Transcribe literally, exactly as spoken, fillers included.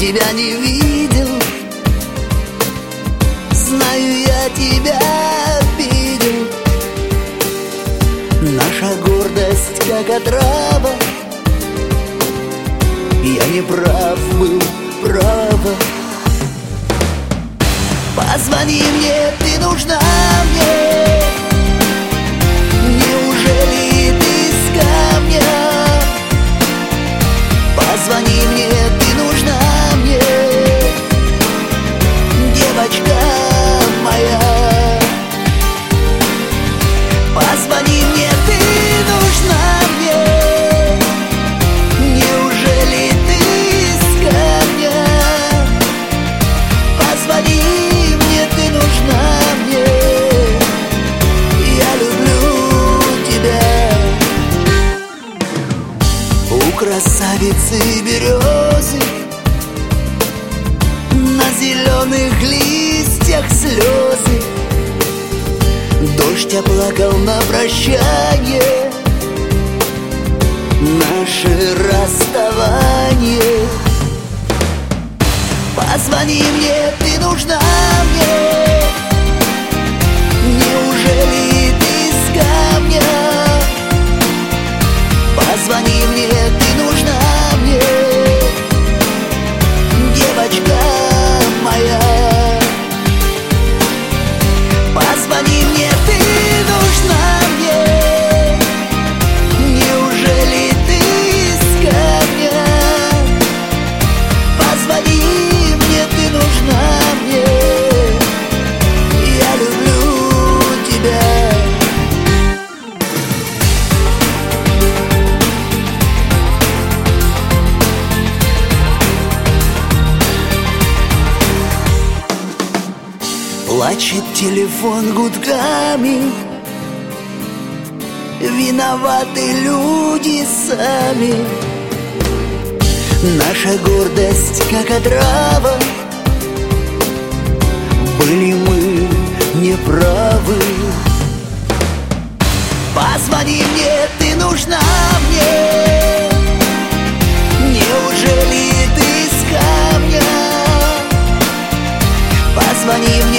тебя не видел. Знаю, я тебя обидел. Наша гордость как отрава. Я не прав был, право. Позвони мне, ты нужна мне. Неужели ты с камня? Позвони мне, ты нужна мне, девочка моя. Позвони мне, ты нужна мне. Неужели ты с камня? Позвони мне, ты нужна мне. Я люблю тебя. У красавицы березы на зеленых листьях слезы. Дождь оплакал на прощание наше расставание. Позвони мне, ты нужна мне. Неужели ты с камня? Позвони мне, ты нужна мне, девочка моя. Позвони мне, ты нужна мне. Неужели ты с камня? Позвони мне, ты нужна мне. Я люблю тебя. Плачет телефон гудками. Виноваты люди сами. Наша гордость как отрава. Были мы неправы. Позвони мне, ты нужна мне. Неужели ты с камня? Позвони мне.